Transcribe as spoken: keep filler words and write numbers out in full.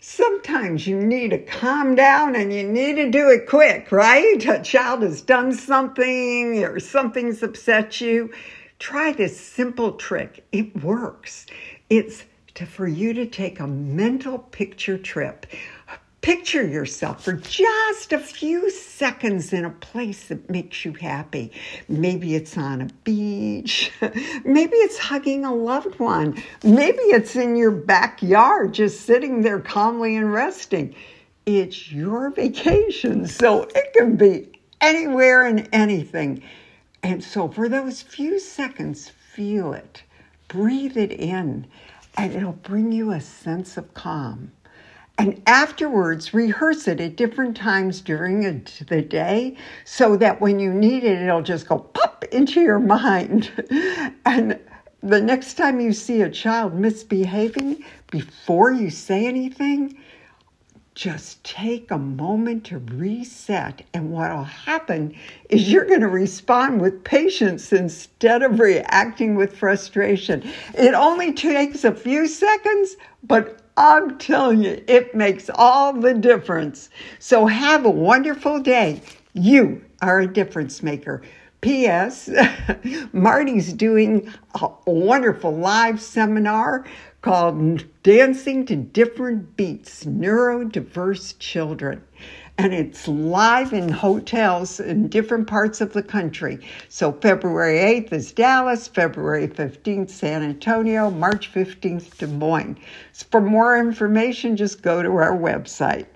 Sometimes you need to calm down and you need to do it quick, right? A child has done something or something's upset you. Try this simple trick. It works. It's to, for you to take a mental picture trip. Picture yourself for just a few seconds in a place that makes you happy. Maybe it's on a beach. Maybe it's hugging a loved one. Maybe it's in your backyard, just sitting there calmly and resting. It's your vacation, so it can be anywhere and anything. And so for those few seconds, feel it. Breathe it in, and it'll bring you a sense of calm. And afterwards, rehearse it at different times during a, the day so that when you need it, it'll just go pop into your mind. And the next time you see a child misbehaving, before you say anything, just take a moment to reset. And what will happen is you're going to respond with patience instead of reacting with frustration. It only takes a few seconds, but I'm telling you, it makes all the difference. So have a wonderful day. You are a difference maker. P S Marty's doing a wonderful live seminar called Dancing to Different Beats, Neurodiverse Children. And it's live in hotels in different parts of the country. So February eighth is Dallas, February fifteenth, San Antonio, March fifteenth, Des Moines. For more information, just go to our website.